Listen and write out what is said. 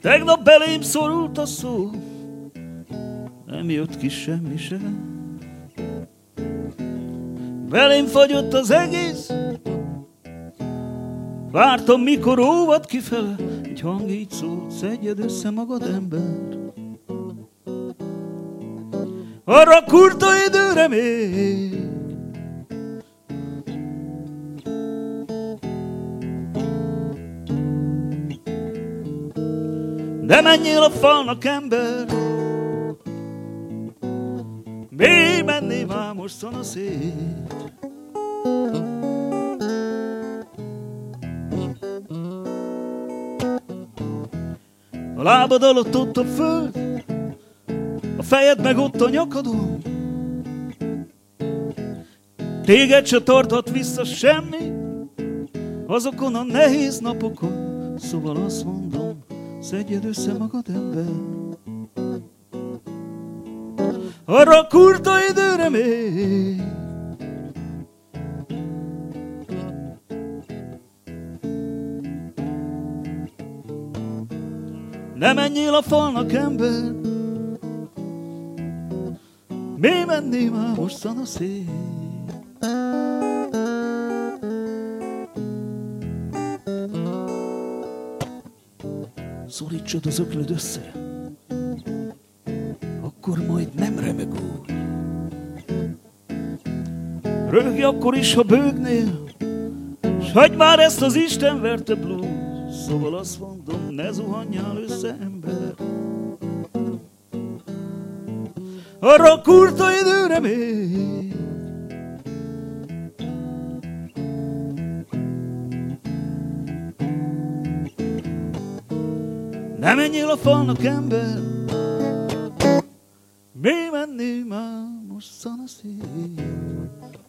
Tegnap belém szorult a szó, nem jött ki semmi se. Belém fagyott az egész, vártam, mikor óvad kifele. Egy hang így szólt, szedjed össze magad, ember, arra kurta időre még. De menjél a falnak, ember, mi menném már most szanaszét. A lábad alatt ott a föld, a fejed meg ott a nyakadon. Téged se tarthat vissza semmi azokon a nehéz napokon. Szóval azt mondom, szedjed össze magad, ember, arra a kurta időre még. Ne menjél a falnak, ember, mi menné már mostan a szél. Szorítsad az öklöd össze, akkor majd nem remeg úgy. Röhögj akkor is, ha bőgnél, s hagyd már ezt az Isten verte blues. Szóval azt mondom, ne zuhanjál össze, ember, arra a kurta időre még. Ne menjél a falnak, ember, mi menné már most szanaszét.